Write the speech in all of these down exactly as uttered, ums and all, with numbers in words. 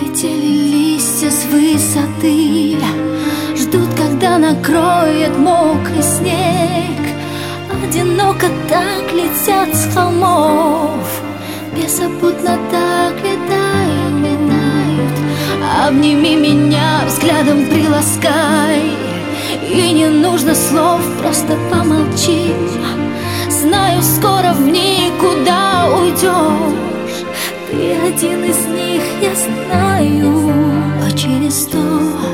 Полетели листья с высоты, ждут, когда накроет мокрый снег. Одиноко так летят с холмов, беззаботно так летают, летают. Обними меня, взглядом приласкай, и не нужно слов, просто помолчи. Знаю, скоро в никуда уйдешь, ты один из них, я знаю. А через сто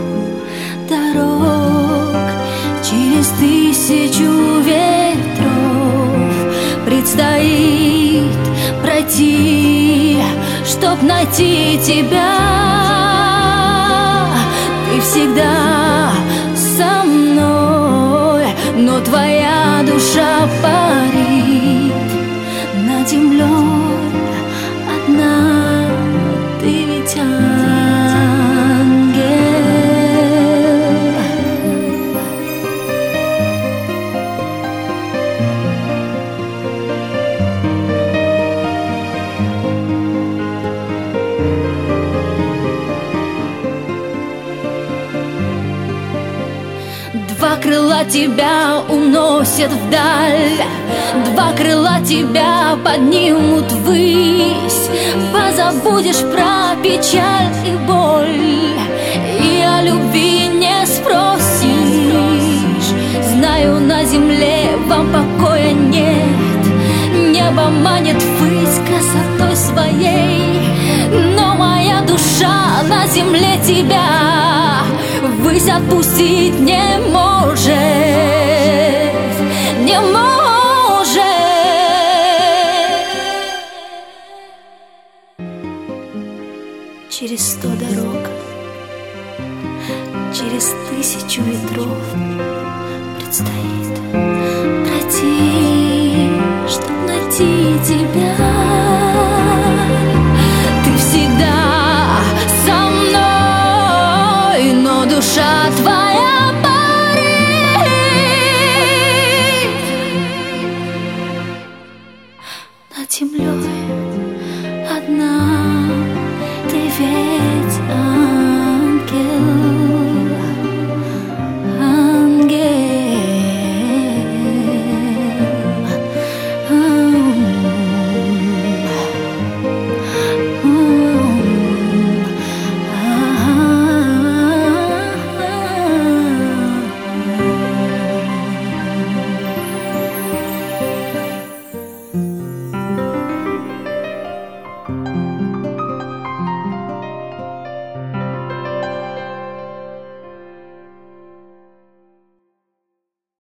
дорог, через тысячу ветров предстоит пройти, чтоб найти тебя. Ты всегда со мной, но твоя душа парит над землей одна. Ты ведь ангел. Два крыла тебя уносят вдаль, два крыла тебя поднимут ввысь. Позабудешь про печаль и боль, и о любви не спросишь. Знаю, на земле вам покоя нет, небо манит ввысь красотой своей, но моя душа на земле тебя ввысь отпустить не может, не может. Через сто дорог, через тысячу ветров предстоит пройти, чтоб найти тебя.